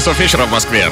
часов вечера в Москве.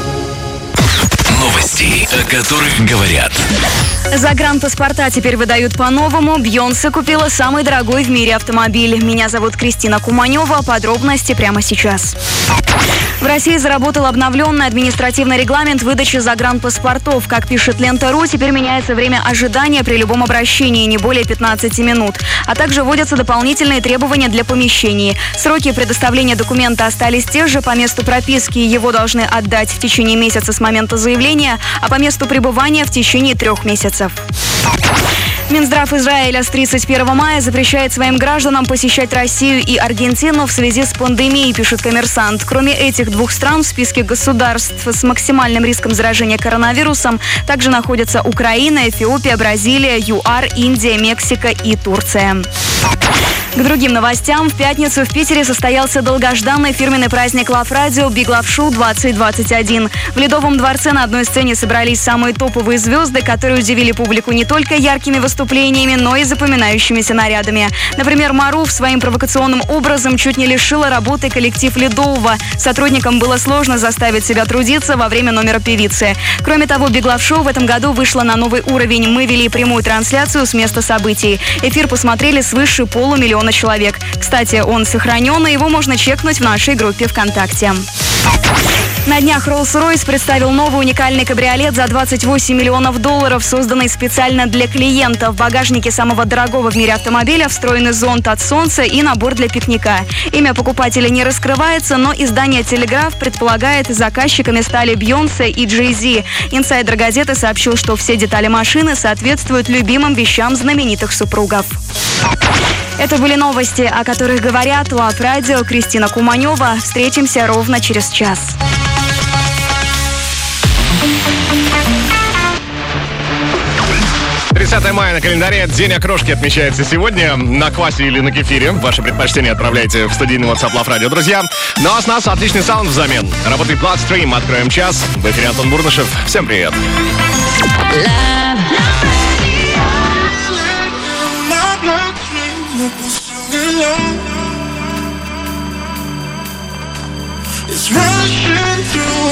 Новости, о которых говорят. Загранпаспорта теперь выдают по-новому. Бейонсе купила самый дорогой в мире автомобиль. Меня зовут Кристина Куманева. Подробности прямо сейчас. В России заработал обновленный административный регламент выдачи загранпаспортов. Как пишет Лента.ру, теперь меняется время ожидания при любом обращении, не более 15 минут. А также вводятся дополнительные требования для помещений. Сроки предоставления документа остались те же. По месту прописки его должны отдать в течение месяца с момента заявления, а по месту пребывания в течение 3 месяцев. Минздрав Израиля с 31 мая запрещает своим гражданам посещать Россию и Аргентину в связи с пандемией, пишет «Коммерсант». Кроме этих двух стран в списке государств с максимальным риском заражения коронавирусом также находятся Украина, Эфиопия, Бразилия, ЮАР, Индия, Мексика и Турция. К другим новостям. В пятницу в Питере состоялся долгожданный фирменный праздник Love Radio Big Love Show 2021. В Ледовом дворце на одной сцене собрались самые топовые звезды, которые удивили публику не только яркими выступлениями, но и запоминающимися нарядами. Например, Марув своим провокационным образом чуть не лишила работы коллектив Ледового. Сотрудникам было сложно заставить себя трудиться во время номера певицы. Кроме того, Big Love Show в этом году вышло на новый уровень. Мы вели прямую трансляцию с места событий. Эфир посмотрели свыше 500 000 человек. Кстати, он сохранен, и его можно чекнуть в нашей группе ВКонтакте. На днях Rolls-Royce представил новый уникальный кабриолет за $28 миллионов, созданный специально для клиента. В багажнике самого дорогого в мире автомобиля встроены зонт от солнца и набор для пикника. Имя покупателя не раскрывается, но издание «Телеграф» предполагает, заказчиками стали Бейонсе и Jay-Z. Инсайдер газеты сообщил, что все детали машины соответствуют любимым вещам знаменитых супругов. Это были новости, о которых говорят. Love Radio, Кристина Куманева. Встретимся ровно через час. Мая на календаре. День окрошки отмечается сегодня. На квасе или на кефире. Ваши предпочтения отправляйте в студийный WhatsApp Love Radio, друзья. Ну а с нас отличный саунд взамен. Работает Bloodstream. Откроем час. В эфире Антон Бурнышев. Всем привет. It's rushing through